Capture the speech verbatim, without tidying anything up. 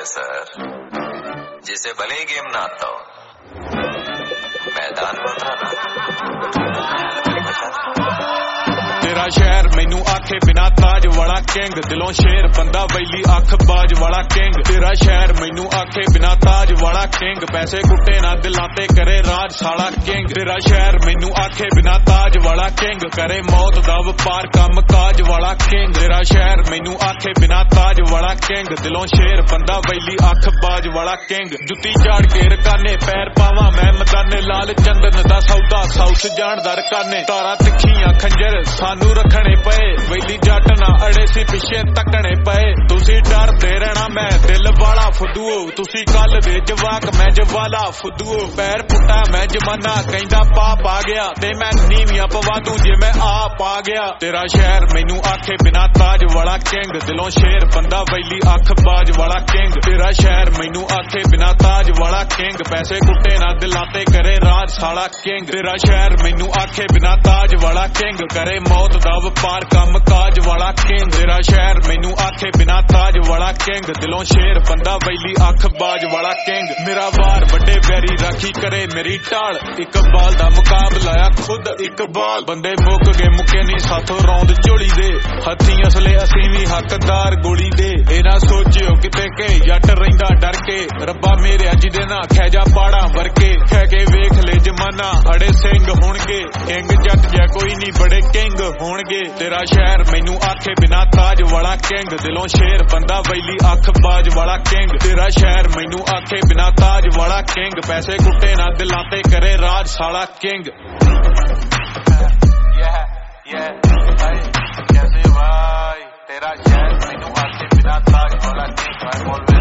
है सर, जिसे भले ही गेम ना आता हो, मैदान में उतरना। तेरा शहर मैनू आखे बिना ताज वाला किंग, दिलों शेर बंदा वैली अख बाज वाला किंग। तेरा शहर मैनू आखे बिना ताज वाला किंग, पैसे कुट्टे ना दिलाते करे राज साला किंग। तेरा शहर मैनू आखे बिना ताज वाला किंग, करे मौत दा वपार कम काज वाला किंग। तेरा शहर मैनू आखे बिना ताज वाला किंग, दिलों शेर बंदा वैली अख बाज वाला किंग। जुत्ती झाड़ के रकाने पैर पावा मैं मदाने, लाल चंदन दा सौदा साउथ जान दा रकाने। तारा तिखियां खंजर सानू रखने पए, वैली जट ना अड़े सी पिछे तकने पए। तुसी डरदे रहना मैं दिल वाला फुदूओ, तुसी कल दे जवाक मैं जवाला फुदूओ। पैर पुट्टा मैं जमाना कहंदा पाप आ गया, ते मैं नीवियां पवा दूं जे मैं आप आ गया। तेरा शहर मैनू आखे बिना ताज वाला किंग, दिलों शेर बंदा वैली अख बाज वाला किंग। तेरा शहर मैनू आखे बिना ताज वाला किंग, पैसे कुट्टे ना दिलाते करे राज साला किंग। तेरा शहर मैनू आखे बिना ताज वाला किंग, करे मौत दा वपार कम काज वाला किंग। तेरा शहर मैनू आखे बिना ताज वाला किंग, दिलों शेर बंदा वैली अख बाज वाला किंग। मेरा वार बड़े बैरी राखी करे मेरी टाल, इकबाल दा मुकाबला आ खुद इकबाल। बंदे मुक गए मुके नहीं साथों रौंद झोली दे, हथी असले असी भी हकदार गोली दे। ए ना सोचियो किते के जट रहिंदा डर के, रब्बा मेरे अज दे ना खैजा पाड़ा वरके। खे के वेख ले जमाना अड़े सिंह होणगे, किंग जट जा कोई नहीं बड़े किंग होणगे। तेरा शहर मैनू आखे बिना ताज वाला किंग, दिलों शेर बंदा वैली अख बाज वाला किंग। तेरा शहर मैनू आखे बिना ताज वाला किंग, पैसे कुट्टे ना दिलाते करे राज साला किंग। कैसे भाई तेरा शहर मैनू आखे बिना ताज वाला किंग।